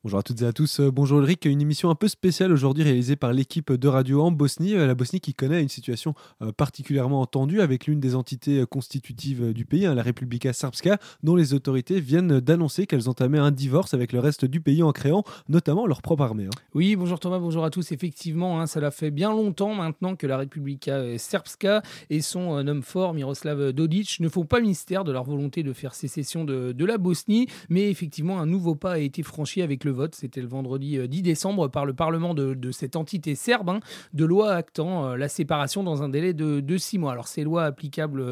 Bonjour à toutes et à tous, bonjour Ulrich, une émission un peu spéciale aujourd'hui réalisée par l'équipe de radio en Bosnie, la Bosnie qui connaît une situation particulièrement tendue avec l'une des entités constitutives du pays, la Republika Srpska, dont les autorités viennent d'annoncer qu'elles entamaient un divorce avec le reste du pays en créant notamment leur propre armée. Oui, bonjour Thomas, bonjour à tous. Effectivement, ça fait bien longtemps maintenant que la Republika Srpska et son homme fort, Miroslav Dodik, ne font pas mystère de leur volonté de faire sécession de la Bosnie, mais effectivement, un nouveau pas a été franchi avec le vote, c'était le vendredi 10 décembre, par le Parlement de cette entité serbe, de loi actant la séparation dans un délai de 6 mois. Alors ces lois applicables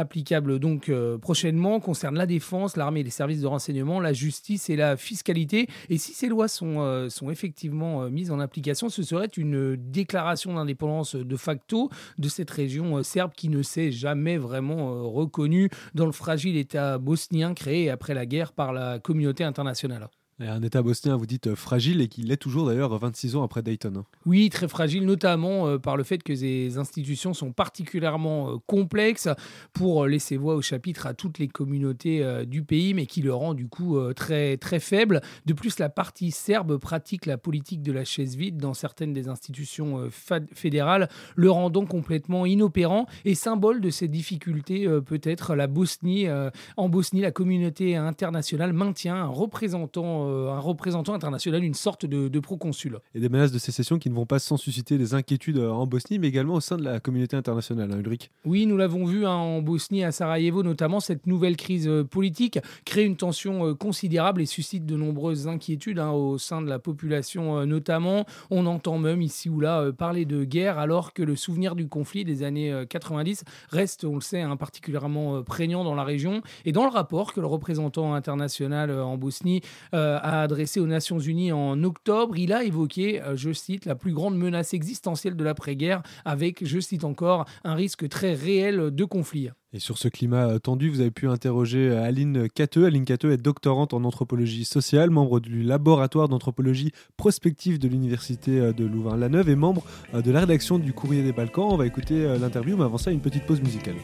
donc prochainement concernent la défense, l'armée, les services de renseignement, la justice et la fiscalité. Et si ces lois sont effectivement mises en application, ce serait une déclaration d'indépendance de facto de cette région serbe qui ne s'est jamais vraiment reconnue dans le fragile État bosnien créé après la guerre par la communauté internationale. Et un État bosnien, vous dites fragile, et qui l'est toujours d'ailleurs 26 ans après Dayton. Oui, très fragile, notamment par le fait que ces institutions sont particulièrement complexes pour laisser voix au chapitre à toutes les communautés du pays, mais qui le rend du coup très, très faible. De plus, la partie serbe pratique la politique de la chaise vide dans certaines des institutions fédérales, le rendant complètement inopérant. Et symbole de ces difficultés, peut-être la Bosnie. En Bosnie, la communauté internationale maintient un représentant international, une sorte de proconsul. Et des menaces de sécession qui ne vont pas sans susciter des inquiétudes en Bosnie, mais également au sein de la communauté internationale, Ulrich. Oui, nous l'avons vu en Bosnie, à Sarajevo notamment, cette nouvelle crise politique crée une tension considérable et suscite de nombreuses inquiétudes au sein de la population notamment. On entend même ici ou là parler de guerre, alors que le souvenir du conflit des années 90 reste, on le sait, particulièrement prégnant dans la région. Et dans le rapport que le représentant international en Bosnie a adressé aux Nations Unies en octobre, il a évoqué, je cite, la plus grande menace existentielle de l'après-guerre avec, je cite encore, un risque très réel de conflit. Et sur ce climat tendu, vous avez pu interroger Aline Cateux. Aline Cateux est doctorante en anthropologie sociale, membre du laboratoire d'anthropologie prospective de l'université de Louvain-la-Neuve et membre de la rédaction du Courrier des Balkans. On va écouter l'interview, mais avant ça, une petite pause musicale.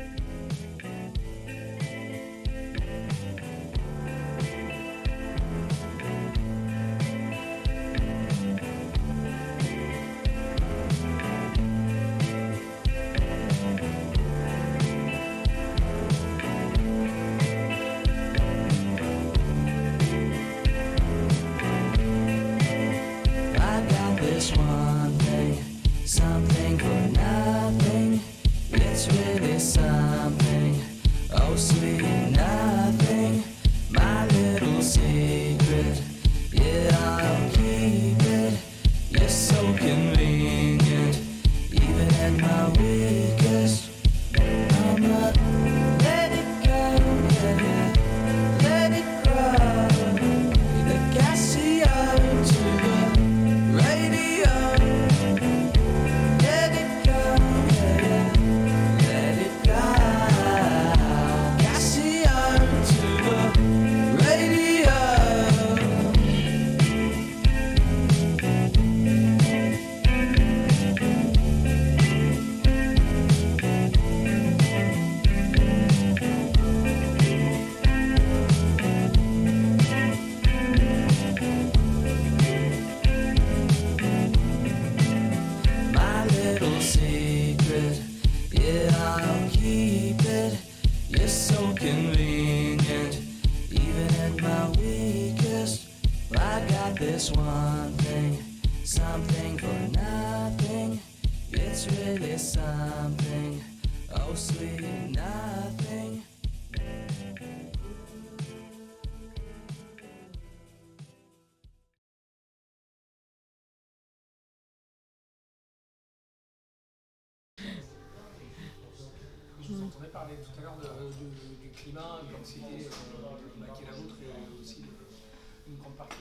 Je vous entendais parler tout à l'heure du climat, de l'anxiété qui est la vôtre et aussi une grande partie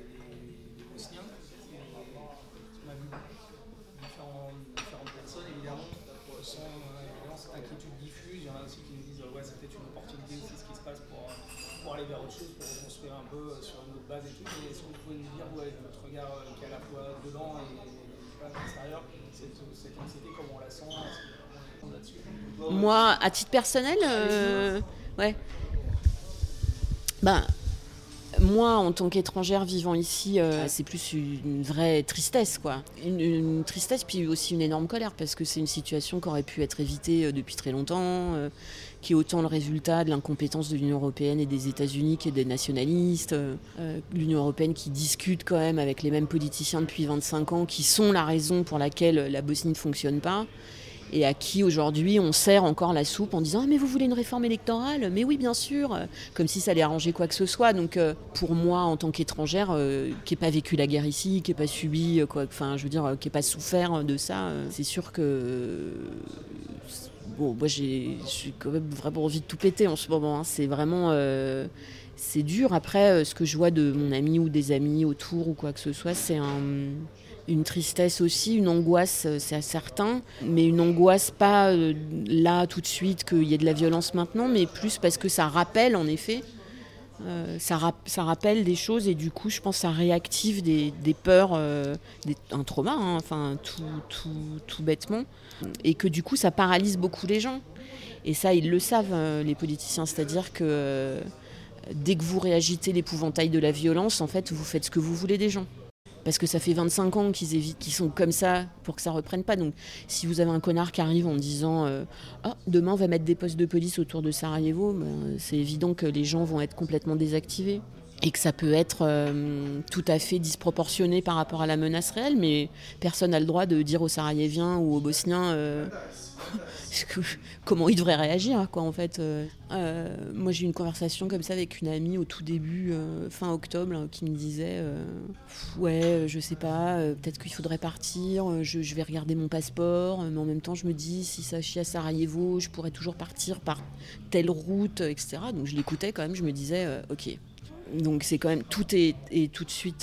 des Bosniens. On a vu différentes personnes évidemment sans cette inquiétude diffuse. Il y en a aussi qui nous disent c'est peut-être une opportunité aussi ce qui se passe pour aller vers autre chose, pour reconstruire un peu sur une autre base et tout. Mais est-ce que vous pouvez nous dire, avec votre regard qui est à la fois dedans et à l'extérieur, cette anxiété, comment on la sent là-dessus? Moi, à titre personnel, ouais. Ben, Moi, en tant qu'étrangère vivant ici, c'est plus une vraie tristesse, quoi. Une tristesse, puis aussi une énorme colère, parce que c'est une situation qui aurait pu être évitée depuis très longtemps, qui est autant le résultat de l'incompétence de l'Union européenne et des États-Unis et des nationalistes. L'Union européenne qui discute quand même avec les mêmes politiciens depuis 25 ans, qui sont la raison pour laquelle la Bosnie ne fonctionne pas. Et à qui aujourd'hui on sert encore la soupe en disant « Ah mais vous voulez une réforme électorale ? Mais oui bien sûr !» Comme si ça allait arranger quoi que ce soit. Donc pour moi en tant qu'étrangère, qui n'ai pas vécu la guerre ici, qui n'ai pas subi, qui n'ai pas souffert de ça, c'est sûr que... Bon, moi j'ai quand même vraiment envie de tout péter en ce moment. Hein. C'est vraiment... c'est dur. Après, ce que je vois de mon ami ou des amis autour ou quoi que ce soit, c'est une tristesse aussi, une angoisse, c'est certain, mais une angoisse pas là tout de suite qu'il y ait de la violence maintenant, mais plus parce que ça rappelle en effet, ça rappelle des choses et du coup je pense que ça réactive des peurs, un trauma, hein, enfin tout bêtement, et que du coup ça paralyse beaucoup les gens. Et ça ils le savent les politiciens, c'est-à-dire que dès que vous réagitez l'épouvantail de la violence, en fait vous faites ce que vous voulez des gens. Parce que ça fait 25 ans qu'ils sont comme ça pour que ça reprenne pas. Donc si vous avez un connard qui arrive en disant demain on va mettre des postes de police autour de Sarajevo, c'est évident que les gens vont être complètement désactivés. Et que ça peut être tout à fait disproportionné par rapport à la menace réelle, mais personne n'a le droit de dire aux Sarajeviens ou aux Bosniens comment ils devraient réagir, quoi, en fait. Moi, j'ai eu une conversation comme ça avec une amie au tout début, fin octobre, qui me disait je sais pas, peut-être qu'il faudrait partir, je vais regarder mon passeport, mais en même temps, je me dis, si ça chie à Sarajevo, je pourrais toujours partir par telle route, etc. Donc, je l'écoutais quand même, je me disais, ok. Donc c'est quand même tout est tout de suite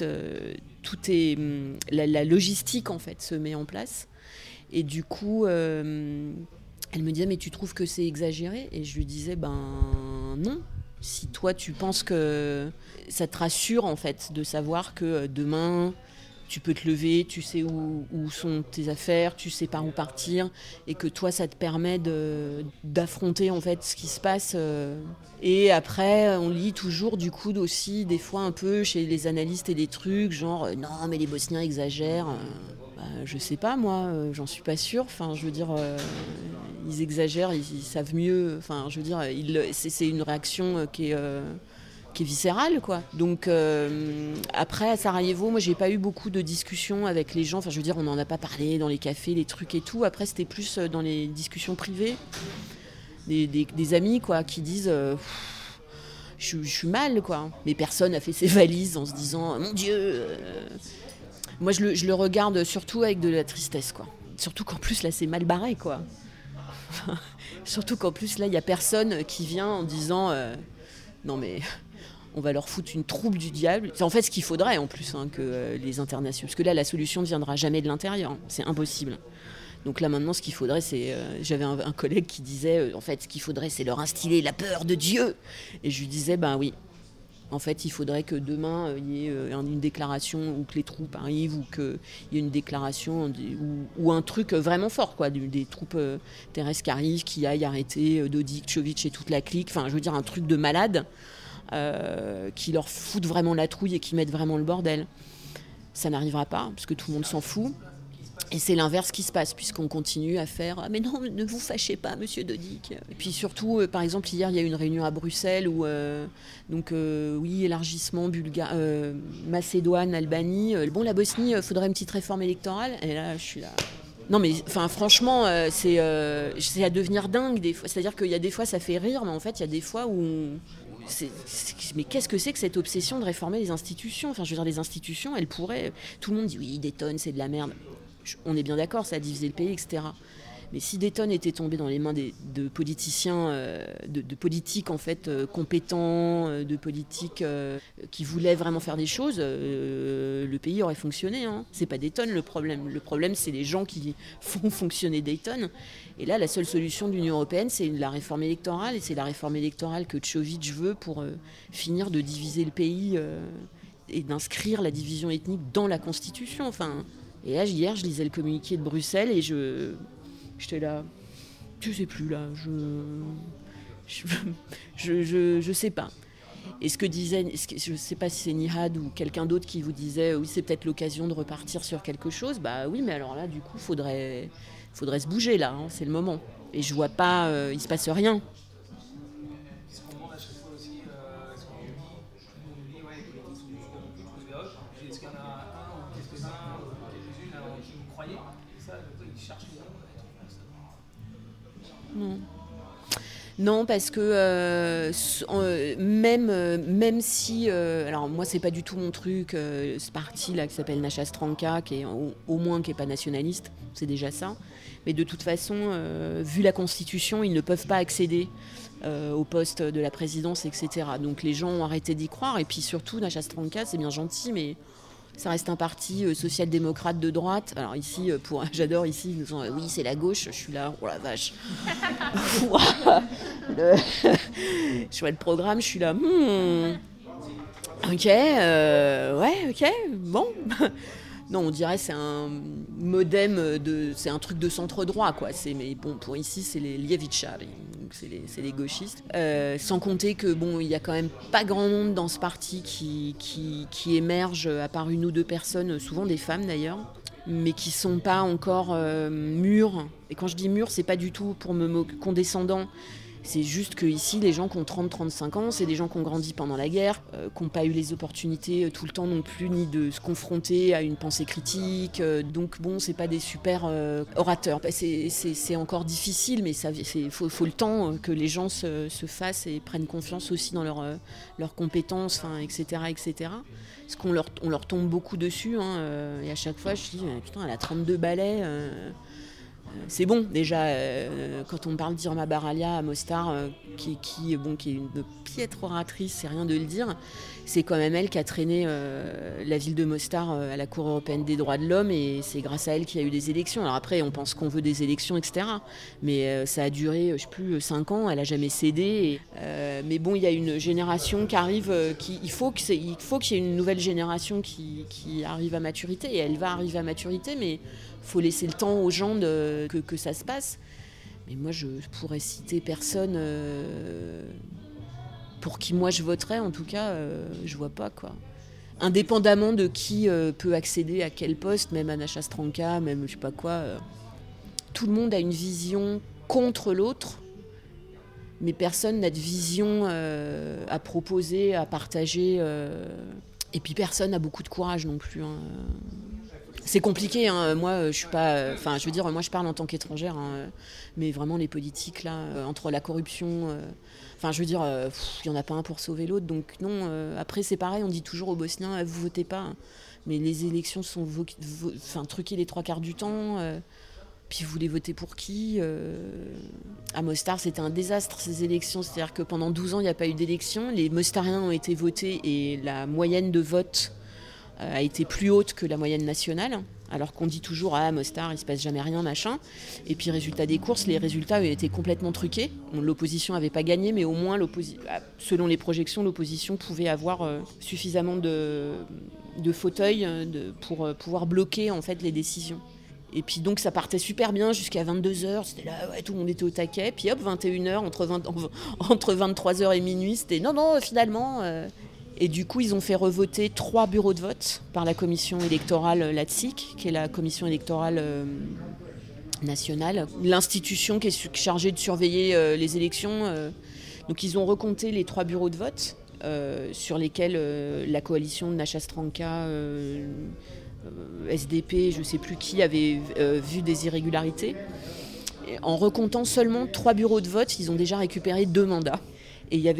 la logistique en fait se met en place et du coup elle me disait mais tu trouves que c'est exagéré et je lui disais non, si toi tu penses que ça te rassure en fait de savoir que demain tu peux te lever, tu sais où sont tes affaires, tu sais par où partir, et que toi, ça te permet d'affronter en fait ce qui se passe. Et après, on lit toujours du coup aussi des fois un peu chez les analystes et des trucs genre non mais les Bosniens exagèrent. Je sais pas moi, j'en suis pas sûre. Enfin, je veux dire, ils exagèrent, ils savent mieux. Enfin, je veux dire, c'est une réaction qui est viscérale, quoi. Donc après à Sarajevo, moi j'ai pas eu beaucoup de discussions avec les gens, enfin je veux dire on n'en a pas parlé dans les cafés, les trucs et tout. Après c'était plus dans les discussions privées des amis quoi qui disent je suis mal quoi, mais personne a fait ses valises en se disant mon Dieu. Moi je le regarde surtout avec de la tristesse quoi, surtout qu'en plus là c'est mal barré quoi. Surtout qu'en plus là il y a personne qui vient en disant non mais on va leur foutre une troupe du diable. C'est en fait ce qu'il faudrait en plus que les internationaux. Parce que là, la solution ne viendra jamais de l'intérieur. Hein. C'est impossible. Donc là, maintenant, ce qu'il faudrait, c'est... j'avais un collègue qui disait, en fait, ce qu'il faudrait, c'est leur instiller la peur de Dieu. Et je lui disais, oui. En fait, il faudrait que demain, il y ait une déclaration, ou que les troupes arrivent, ou qu'il y ait une déclaration, ou un truc vraiment fort, quoi. Des troupes terrestres qui arrivent, qui aillent arrêter Dodik, Jovic et toute la clique. Enfin, je veux dire, un truc de malade. Qui leur foutent vraiment la trouille et qui mettent vraiment le bordel. Ça n'arrivera pas, parce que tout le monde s'en fout. Et c'est l'inverse qui se passe, puisqu'on continue à faire « Ah mais non, ne vous fâchez pas, monsieur Dodik !» Et puis surtout, par exemple, hier, il y a eu une réunion à Bruxelles où, élargissement Macédoine, Albanie. La Bosnie, il faudrait une petite réforme électorale. Et là, je suis là... Non mais franchement, c'est à devenir dingue des fois. C'est-à-dire qu'il y a des fois, ça fait rire, mais en fait, il y a des fois où... Mais qu'est-ce que c'est que cette obsession de réformer les institutions ? Enfin, je veux dire, les institutions, elles pourraient... Tout le monde dit, oui, Dayton, c'est de la merde. On est bien d'accord, ça a divisé le pays, etc. Mais si Dayton était tombé dans les mains de politiciens, de politiques en fait compétents, de politiques qui voulaient vraiment faire des choses, le pays aurait fonctionné. Hein. C'est pas Dayton le problème. Le problème, c'est les gens qui font fonctionner Dayton. Et là, la seule solution de l'Union européenne, c'est la réforme électorale. Et c'est la réforme électorale que Jovic veut pour finir de diviser le pays et d'inscrire la division ethnique dans la Constitution. Enfin, et là, hier, je lisais le communiqué de Bruxelles et j'étais là, je sais plus là, je sais pas. Et ce que disait, je ne sais pas si c'est Nihad ou quelqu'un d'autre qui vous disait oui, c'est peut-être l'occasion de repartir sur quelque chose. Bah oui, mais alors là, du coup, faudrait se bouger là, c'est le moment. Et je vois pas, il se passe rien. Est-ce qu'on demande à chaque fois aussi, est-ce qu'on dit, ouais, est-ce qu'il y en a un ou quelques-uns ou quelques-unes en qui vous croyez? C'est ça, ils cherchent les gens à être en place. Non. Non, parce que même si... alors moi, c'est pas du tout mon truc, ce parti-là qui s'appelle Naša Stranka, qui est au moins qui n'est pas nationaliste, c'est déjà ça. Mais de toute façon, vu la Constitution, ils ne peuvent pas accéder au poste de la présidence, etc. Donc les gens ont arrêté d'y croire. Et puis surtout, Naša Stranka, c'est bien gentil, mais... ça reste un parti social-démocrate de droite. Alors ici, j'adore ici, ils nous ont oui, c'est la gauche. Je suis là, oh la vache. Je vois le programme, je suis là, ok, ouais, ok, bon. Non, on dirait c'est un modem, c'est un truc de centre-droit, quoi. Mais bon, pour ici, c'est les Lievičari, donc c'est les gauchistes. Sans compter que bon, il y a quand même pas grand monde dans ce parti qui émerge, à part une ou deux personnes, souvent des femmes d'ailleurs, mais qui sont pas encore mûres. Et quand je dis mûres, c'est pas du tout pour me moquer condescendant. C'est juste que ici, les gens qui ont 30-35 ans, c'est des gens qui ont grandi pendant la guerre, qui n'ont pas eu les opportunités tout le temps non plus, ni de se confronter à une pensée critique. Donc bon, c'est pas des super orateurs. C'est encore difficile, mais il faut le temps que les gens se fassent et prennent confiance aussi dans leurs compétences, etc., etc. Parce qu'on leur tombe beaucoup dessus. Et à chaque fois, je dis, putain, elle a 32 balais. C'est bon, déjà, quand on parle d'Irma Baralia à Mostar, qui est une piètre oratrice, c'est rien de le dire, c'est quand même elle qui a traîné la ville de Mostar à la Cour européenne des droits de l'homme, et c'est grâce à elle qu'il y a eu des élections. Alors après, on pense qu'on veut des élections, etc. Mais ça a duré, je sais plus, 5 ans, elle n'a jamais cédé. Mais bon, il y a une génération qui arrive, il faut qu'il y ait une nouvelle génération qui arrive à maturité, et elle va arriver à maturité, mais il faut laisser le temps aux gens que ça se passe. Mais moi, je pourrais citer personne pour qui moi je voterais. En tout cas, je vois pas, quoi. Indépendamment de qui peut accéder à quel poste, même à Naša Stranka, même je sais pas quoi. Tout le monde a une vision contre l'autre, mais personne n'a de vision à proposer, à partager. Et puis personne n'a beaucoup de courage non plus. C'est compliqué, moi je suis pas, je veux dire, moi je parle en tant qu'étrangère, mais vraiment les politiques là, entre la corruption, je veux dire, il y en a pas un pour sauver l'autre, donc non. Après c'est pareil, on dit toujours aux Bosniens, vous votez pas, mais les élections sont truquées les 3/4 du temps. Puis vous voulez voter pour qui? À Mostar, c'était un désastre ces élections, c'est-à-dire que pendant 12 ans il n'y a pas eu d'élection, les Mostariens ont été votés et la moyenne de vote a été plus haute que la moyenne nationale, alors qu'on dit toujours à Mostar il se passe jamais rien, machin. Et puis résultat des courses, les résultats étaient complètement truqués. L'opposition n'avait pas gagné, mais au moins selon les projections, l'opposition pouvait avoir suffisamment de fauteuils pour pouvoir bloquer en fait les décisions. Et puis donc ça partait super bien jusqu'à 22h, c'était là, ouais, tout le monde était au taquet. Puis hop, 21h, entre 23h et minuit, c'était non, finalement... Et du coup, ils ont fait revoter 3 bureaux de vote par la commission électorale LATSIC, qui est la commission électorale nationale, l'institution qui est chargée de surveiller les élections. Donc ils ont recompté les 3 bureaux de vote sur lesquels la coalition de Naša Stranka, SDP, je ne sais plus qui, avait vu des irrégularités. Et en recomptant seulement 3 bureaux de vote, ils ont déjà récupéré 2 mandats. Et il y avait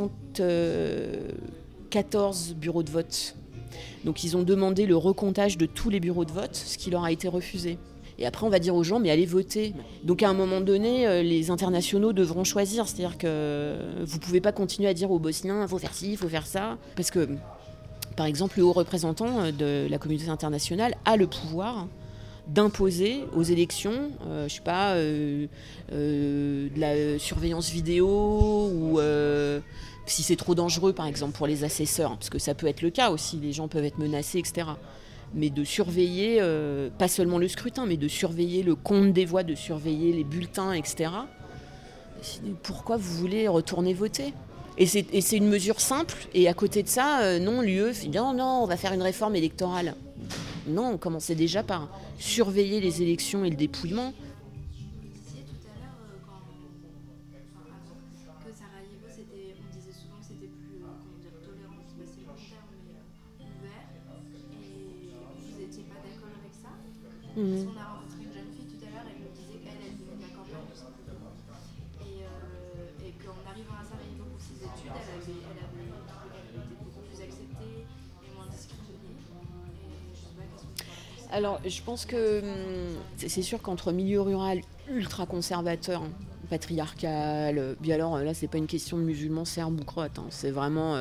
14 bureaux de vote. Donc ils ont demandé le recomptage de tous les bureaux de vote, ce qui leur a été refusé. Et après on va dire aux gens, mais allez voter. Donc à un moment donné, les internationaux devront choisir. C'est-à-dire que vous ne pouvez pas continuer à dire aux Bosniens, il faut faire ci, il faut faire ça. Parce que, par exemple, le haut représentant de la communauté internationale a le pouvoir d'imposer aux élections, de la surveillance vidéo ou... si c'est trop dangereux, par exemple, pour les assesseurs, parce que ça peut être le cas aussi, les gens peuvent être menacés, etc. Mais de surveiller, pas seulement le scrutin, mais de surveiller le compte des voix, de surveiller les bulletins, etc. Pourquoi vous voulez retourner voter ? Et c'est une mesure simple. Et à côté de ça, non, l'UE fait bien, non, on va faire une réforme électorale. Non, on commençait déjà par surveiller les élections et le dépouillement. Parce qu'on a rencontré une jeune fille tout à l'heure, elle me disait qu'elle venait de la campagne tout simplement. Et qu'en arrivant à Sarajevo pour ses études, elle était beaucoup plus acceptée et moins discriminée. Et je sais pas, qu'est-ce que tu penses ? Alors, je pense que c'est sûr qu'entre milieu rural ultra conservateur, patriarcal, puis alors là, c'est pas une question de musulmans, serbes ou croates, hein, c'est vraiment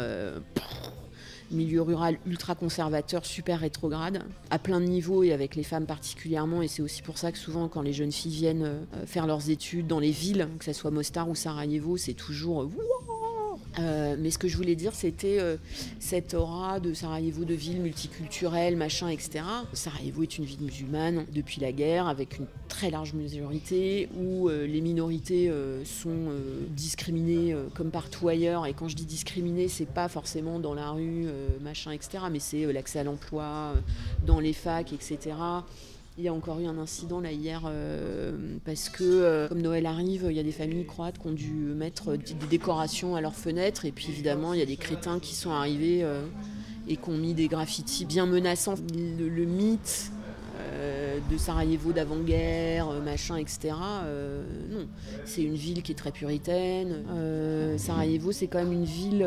milieu rural ultra conservateur, super rétrograde, à plein de niveaux et avec les femmes particulièrement. Et c'est aussi pour ça que souvent, quand les jeunes filles viennent faire leurs études dans les villes, que ce soit Mostar ou Sarajevo, c'est toujours mais ce que je voulais dire, c'était cette aura de Sarajevo, de ville multiculturelle, machin, etc. Sarajevo est une ville musulmane depuis la guerre, avec une très large majorité, où les minorités sont discriminées comme partout ailleurs. Et quand je dis discriminées, c'est pas forcément dans la rue, machin, etc. Mais c'est l'accès à l'emploi, dans les facs, etc. Il y a encore eu un incident là hier parce que comme Noël arrive, il y a des familles croates qui ont dû mettre des décorations à leurs fenêtres et puis évidemment il y a des crétins qui sont arrivés et qui ont mis des graffitis bien menaçants. Le mythe de Sarajevo d'avant-guerre, machin, etc. Non, c'est une ville qui est très puritaine. Sarajevo, c'est quand même une ville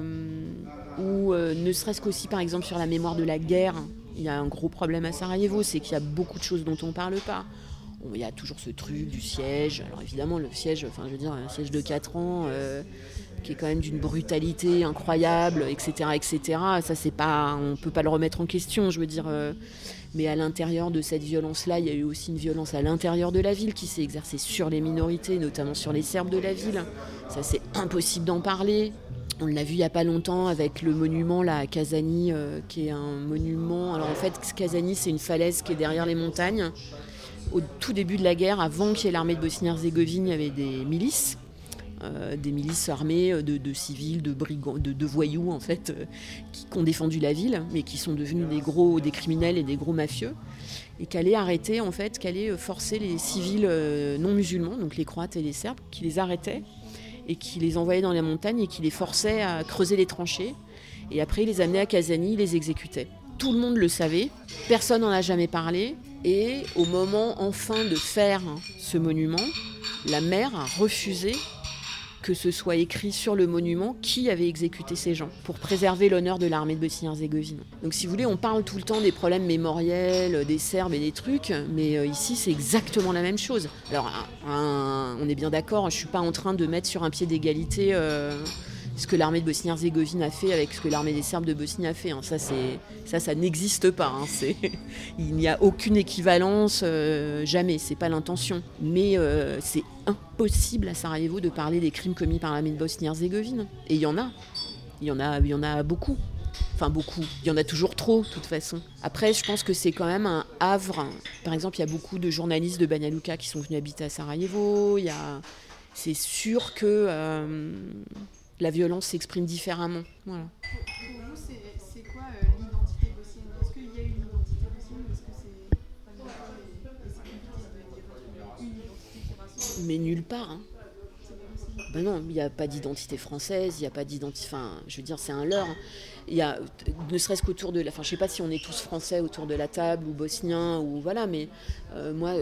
où, ne serait-ce qu'aussi par exemple sur la mémoire de la guerre, il y a un gros problème à Sarajevo, c'est qu'il y a beaucoup de choses dont on ne parle pas. Il y a toujours ce truc du siège. Alors évidemment, le siège, un siège de 4 ans, qui est quand même d'une brutalité incroyable, etc., etc. Ça, c'est pas, on ne peut pas le remettre en question, je veux dire. Mais à l'intérieur de cette violence-là, il y a eu aussi une violence à l'intérieur de la ville qui s'est exercée sur les minorités, notamment sur les Serbes de la ville. Ça, c'est impossible d'en parler. On l'a vu il n'y a pas longtemps avec le monument là, à Kazani, qui est un monument... Alors en fait, Kazani, c'est une falaise qui est derrière les montagnes. Au tout début de la guerre, avant qu'il y ait l'armée de Bosnie-Herzégovine, il y avait des milices armées de civils, de brigands, de voyous en fait, qui ont défendu la ville, mais qui sont devenus des criminels et des gros mafieux, et qui allaient arrêter en fait, qui allaient forcer les civils non musulmans, donc les Croates et les Serbes, qui les arrêtaient et qui les envoyaient dans les montagnes et qui les forçaient à creuser les tranchées. Et après, ils les amenaient à Kazani, ils les exécutaient. Tout le monde le savait, personne n'en a jamais parlé. Et au moment enfin de faire ce monument, la maire a refusé que ce soit écrit sur le monument qui avait exécuté ces gens, pour préserver l'honneur de l'armée de Bosnie-Herzégovine. Donc si vous voulez, on parle tout le temps des problèmes mémoriels, des Serbes et des trucs, mais ici c'est exactement la même chose. Alors on est bien d'accord, je ne suis pas en train de mettre sur un pied d'égalité ce que l'armée de Bosnie-Herzégovine a fait avec ce que l'armée des Serbes de Bosnie a fait. Ça n'existe pas. Il n'y a aucune équivalence, jamais, c'est pas l'intention. Mais c'est impossible à Sarajevo de parler des crimes commis par l'armée de Bosnie-Herzégovine. Et il y en a beaucoup. Enfin beaucoup, il y en a toujours trop de toute façon. Après, je pense que c'est quand même un havre. Par exemple, il y a beaucoup de journalistes de Banja Luka qui sont venus habiter à Sarajevo. C'est sûr que la violence s'exprime différemment. Voilà. Pour vous, c'est quoi l'identité bosnienne ? Est-ce qu'il y a une identité bosnienne ou est-ce que c'est pas une identité qui rassemble ? Mais nulle part. Ben non, il n'y a pas d'identité française, il n'y a pas d'identité... Enfin, je veux dire, c'est un leurre. Il y a, ne serait-ce qu'autour de la... Enfin, je ne sais pas si on est tous français autour de la table, ou bosniens, ou voilà, mais moi,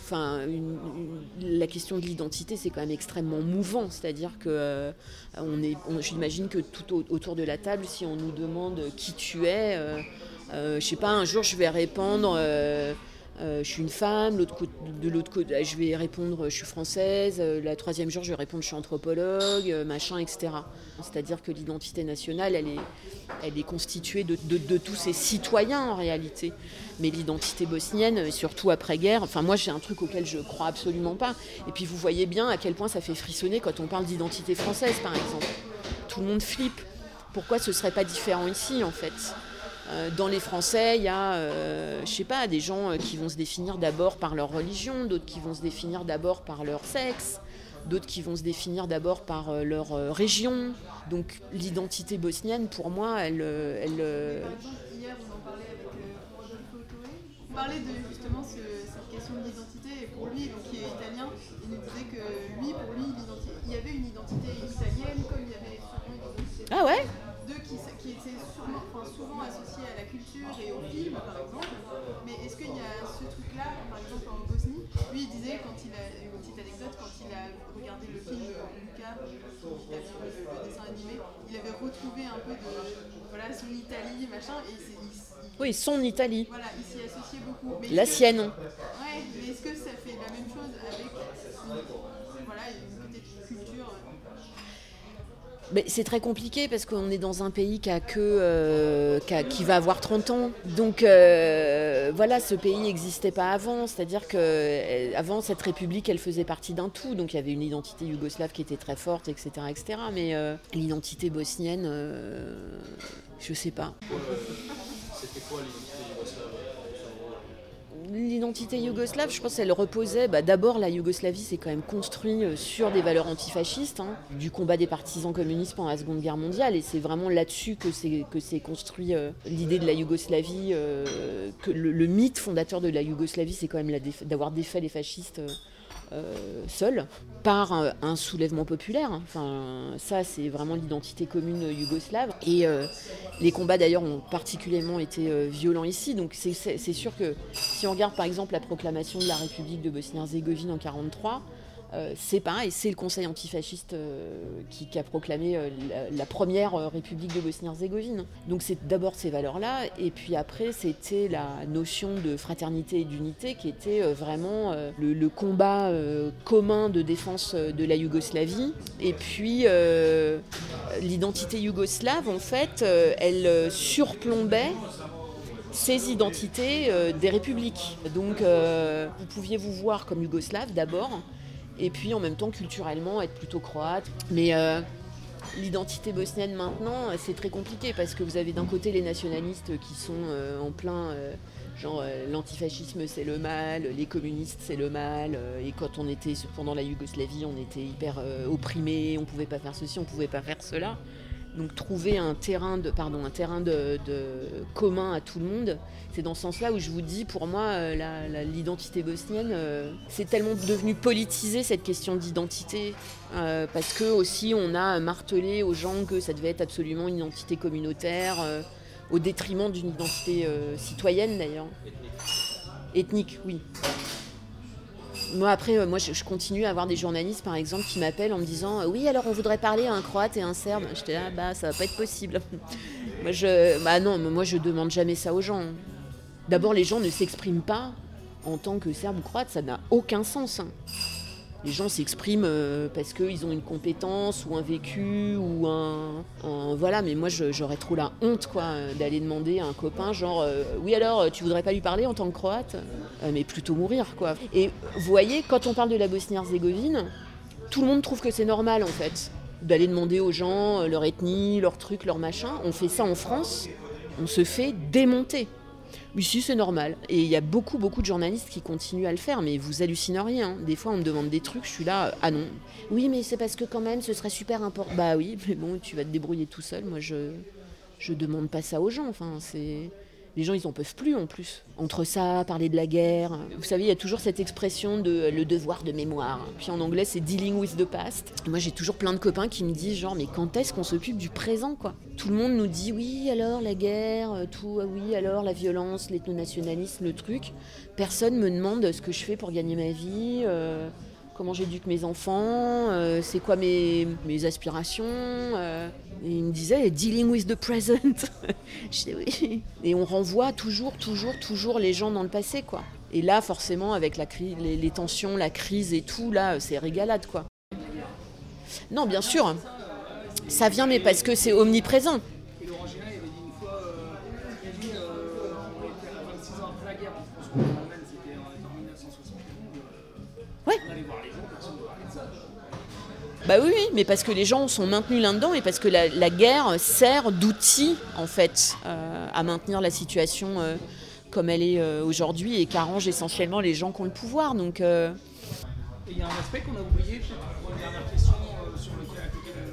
la question de l'identité, c'est quand même extrêmement mouvant. C'est-à-dire que j'imagine que tout autour de la table, si on nous demande qui tu es, je ne sais pas, un jour, je vais répondre... je suis une femme, de l'autre côté, je vais répondre je suis française, la troisième jour je vais répondre je suis anthropologue, machin, etc. C'est-à-dire que l'identité nationale, elle est constituée de tous ces citoyens en réalité. Mais l'identité bosnienne, surtout après-guerre, enfin moi j'ai un truc auquel je crois absolument pas. Et puis vous voyez bien à quel point ça fait frissonner quand on parle d'identité française par exemple. Tout le monde flippe. Pourquoi ce serait pas différent ici en fait ? Dans les Français, il y a, je sais pas, des gens qui vont se définir d'abord par leur religion, d'autres qui vont se définir d'abord par leur sexe. d'autres qui vont se définir d'abord par leur région. Donc l'identité bosnienne, pour moi, Par exemple, hier, on en parlait avec Rodolfo Toé. On parlait de justement cette question de l'identité. Et pour lui, donc, qui est italien, il nous disait que pour lui, il y avait une identité italienne, comme il y avait sûrement une identité Ah ouais? qui était souvent associée à la culture et au film, par exemple. Mais est-ce qu'il y a ce truc-là, par exemple en Bosnie? Lui, il disait, une petite anecdote, quand il a regardé le film Luca, le dessin animé, il avait retrouvé un peu son Italie, machin, et Oui, son Italie. voilà, il s'y associait beaucoup. Mais La sienne. Ouais, mais est-ce que ça fait la même chose avec une petite culture Mais c'est très compliqué parce qu'on est dans un pays qui va avoir 30 ans. Donc ce pays n'existait pas avant. C'est-à-dire qu'avant, cette république, elle faisait partie d'un tout. Donc il y avait une identité yougoslave qui était très forte, etc. etc. Mais l'identité bosnienne, je sais pas. C'était quoi l'identité yougoslave? L'identité yougoslave, je pense qu'elle reposait... d'abord, la Yougoslavie s'est quand même construite sur des valeurs antifascistes, du combat des partisans communistes pendant la Seconde Guerre mondiale. Et c'est vraiment là-dessus que s'est construit l'idée de la Yougoslavie. Que le mythe fondateur de la Yougoslavie, c'est quand même d'avoir défait les fascistes seuls par un soulèvement populaire. Enfin, ça, c'est vraiment l'identité commune yougoslave. Et les combats, d'ailleurs, ont particulièrement été violents ici. Donc, c'est sûr que si on regarde, par exemple, la proclamation de la République de Bosnie-Herzégovine en 1943, c'est pareil, c'est le Conseil antifasciste qui a proclamé la première République de Bosnie-Herzégovine. Donc c'est d'abord ces valeurs-là, et puis après c'était la notion de fraternité et d'unité qui était vraiment le combat commun de défense de la Yougoslavie. Et puis l'identité yougoslave, en fait, elle surplombait ces identités des républiques. Donc vous pouviez vous voir comme yougoslave d'abord, et puis en même temps culturellement être plutôt croate. Mais l'identité bosnienne maintenant, c'est très compliqué parce que vous avez d'un côté les nationalistes qui sont en plein l'antifascisme c'est le mal, les communistes c'est le mal, et quand on était pendant la Yougoslavie on était hyper opprimés, on pouvait pas faire ceci, on pouvait pas faire cela. Donc trouver un terrain de commun à tout le monde, c'est dans ce sens-là où je vous dis, pour moi, l'identité bosnienne, c'est tellement devenu politisé cette question d'identité, parce que aussi on a martelé aux gens que ça devait être absolument une identité communautaire, au détriment d'une identité citoyenne d'ailleurs. Ethnique, oui. Moi, après, je continue à avoir des journalistes, par exemple, qui m'appellent en me disant « Oui, alors on voudrait parler à un Croate et un Serbe. » J'étais là, ça va pas être possible. Moi, je demande jamais ça aux gens. D'abord, les gens ne s'expriment pas en tant que Serbe ou Croate, ça n'a aucun sens. Les gens s'expriment parce qu'ils ont une compétence ou un vécu ou voilà, mais moi j'aurais trop la honte d'aller demander à un copain genre oui alors tu voudrais pas lui parler en tant que Croate, mais plutôt mourir quoi. Et vous voyez, quand on parle de la Bosnie-Herzégovine, tout le monde trouve que c'est normal en fait d'aller demander aux gens leur ethnie, leur truc, leur machin. On fait ça en France, on se fait démonter. Oui, si, c'est normal. Et il y a beaucoup de journalistes qui continuent à le faire, mais vous hallucineriez. Des fois, on me demande des trucs, je suis là, ah non. Oui, mais c'est parce que quand même, ce serait super important. Bah oui, mais bon, tu vas te débrouiller tout seul. Moi, je demande pas ça aux gens. Enfin, les gens, ils en peuvent plus en plus. Entre ça, parler de la guerre. Vous savez, il y a toujours cette expression de le devoir de mémoire. Puis en anglais, c'est dealing with the past. Et moi, j'ai toujours plein de copains qui me disent genre, mais quand est-ce qu'on s'occupe du présent, quoi? Tout le monde nous dit oui, alors la guerre, tout, oui, alors la violence, l'ethnonationalisme, le truc. Personne me demande ce que je fais pour gagner ma vie, comment j'éduque mes enfants, c'est quoi mes aspirations. Et il me disait dealing with the present. Je dis oui. Et on renvoie toujours les gens dans le passé, quoi. Et là, forcément, avec les tensions, la crise et tout, là, c'est régalade, quoi. Non, bien sûr. Ça vient, mais parce que c'est omniprésent. Et Laurent Gélin avait dit une fois, il a dit, on était à 26 ans après la guerre, parce que l'Allemagne c'était en 1971, Ouais. on allait voir les gens, personne ne parlait de ça. Bah oui, mais parce que les gens sont maintenus là-dedans et parce que la guerre sert d'outil, en fait, à maintenir la situation comme elle est aujourd'hui et qu'arrange essentiellement les gens qui ont le pouvoir. Donc, Et il y a un aspect qu'on a oublié, peut-être pour une dernière question sur lequel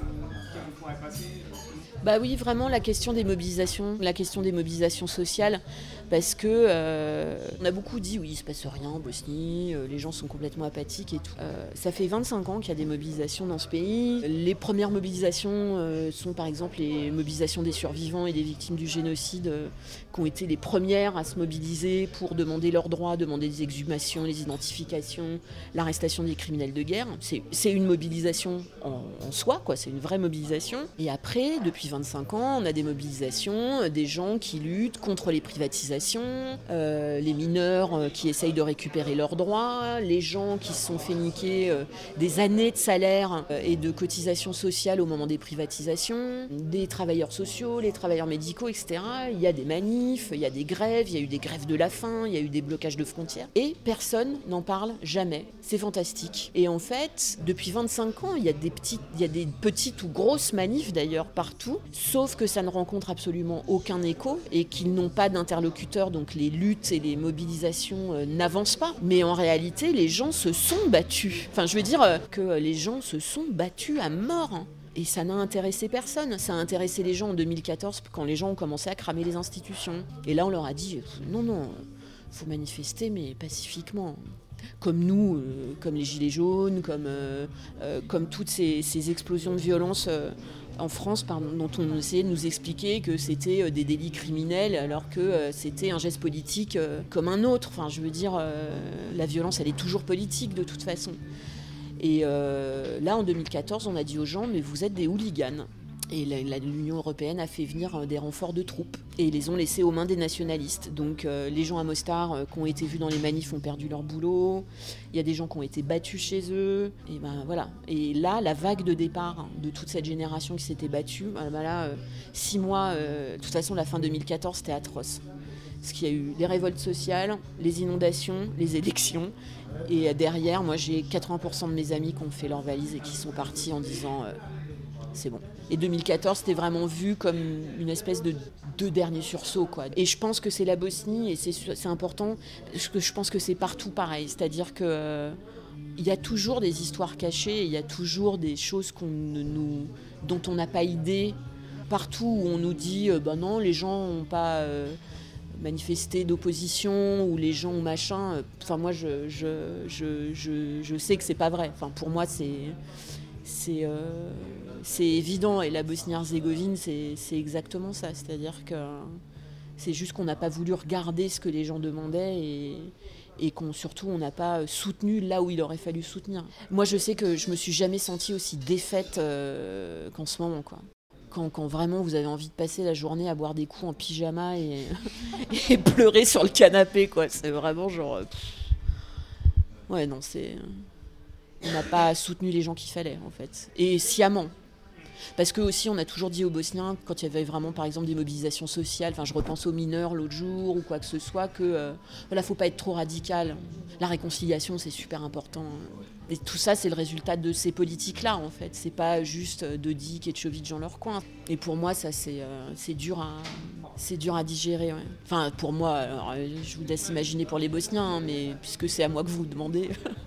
on pourrait passer. Bah oui, vraiment la question des mobilisations sociales, parce que on a beaucoup dit oui, il se passe rien en Bosnie, les gens sont complètement apathiques et tout. Ça fait 25 ans qu'il y a des mobilisations dans ce pays. Les premières mobilisations sont par exemple les mobilisations des survivants et des victimes du génocide, qui ont été les premières à se mobiliser pour demander leurs droits, demander des exhumations, les identifications, l'arrestation des criminels de guerre. C'est une mobilisation en soi, quoi. C'est une vraie mobilisation. Et après, depuis 25 ans, on a des mobilisations, des gens qui luttent contre les privatisations, les mineurs qui essayent de récupérer leurs droits, les gens qui se sont fait niquer des années de salaire et de cotisations sociales au moment des privatisations, des travailleurs sociaux, les travailleurs médicaux, etc. Il y a des manifs, il y a des grèves, il y a eu des grèves de la faim, il y a eu des blocages de frontières. Et personne n'en parle jamais. C'est fantastique. Et en fait, depuis 25 ans, il y a des petites ou grosses manifs d'ailleurs partout, sauf que ça ne rencontre absolument aucun écho et qu'ils n'ont pas d'interlocuteurs, donc les luttes et les mobilisations n'avancent pas. Mais en réalité, les gens se sont battus. Enfin, je veux dire que les gens se sont battus à mort. Et ça n'a intéressé personne. Ça a intéressé les gens en 2014 quand les gens ont commencé à cramer les institutions. Et là, on leur a dit non, faut manifester, mais pacifiquement. Comme nous, comme les Gilets jaunes, comme toutes ces explosions de violence en France, dont on essayait de nous expliquer que c'était des délits criminels alors que c'était un geste politique comme un autre. Enfin, je veux dire, la violence, elle est toujours politique de toute façon. Et là, en 2014, on a dit aux gens, mais vous êtes des hooligans. Et l'Union européenne a fait venir des renforts de troupes et ils les ont laissés aux mains des nationalistes. Donc les gens à Mostar qui ont été vus dans les manifs ont perdu leur boulot. Il y a des gens qui ont été battus chez eux. Et ben voilà. Et là, la vague de départ de toute cette génération qui s'était battue, 6 mois. De toute façon, la fin 2014, c'était atroce. Parce qu'il y a eu les révoltes sociales, les inondations, les élections. Et derrière, moi, j'ai 80% de mes amis qui ont fait leur valise et qui sont partis en disant c'est bon. Et 2014, c'était vraiment vu comme une espèce de dernier sursaut, quoi. Et je pense que c'est la Bosnie, et c'est important, parce que je pense que c'est partout pareil. C'est-à-dire que il y a toujours des histoires cachées, il y a toujours des choses dont on n'a pas idée. Partout où on nous dit non, les gens n'ont pas manifesté d'opposition ou les gens ou machin. Enfin, moi, je sais que c'est pas vrai. Enfin, pour moi, c'est évident. Et la Bosnie-Herzégovine, c'est exactement ça. C'est-à-dire que c'est juste qu'on n'a pas voulu regarder ce que les gens demandaient et surtout on n'a pas soutenu là où il aurait fallu soutenir. Moi, je sais que je me suis jamais sentie aussi défaite qu'en ce moment, quoi. Quand vraiment vous avez envie de passer la journée à boire des coups en pyjama et pleurer sur le canapé, quoi. C'est vraiment genre... Ouais, non, on n'a pas soutenu les gens qu'il fallait, en fait. Et sciemment. Parce que aussi, on a toujours dit aux Bosniens, quand il y avait vraiment, par exemple, des mobilisations sociales, enfin, je repense aux mineurs l'autre jour ou quoi que ce soit, que faut pas être trop radical. La réconciliation, c'est super important. Et tout ça, c'est le résultat de ces politiques-là, en fait. C'est pas juste Dodik et Tchovic dans leur coin. Et pour moi, ça, c'est dur à digérer. Ouais. Enfin, pour moi, alors, je vous laisse imaginer pour les Bosniens, mais puisque c'est à moi que vous le demandez.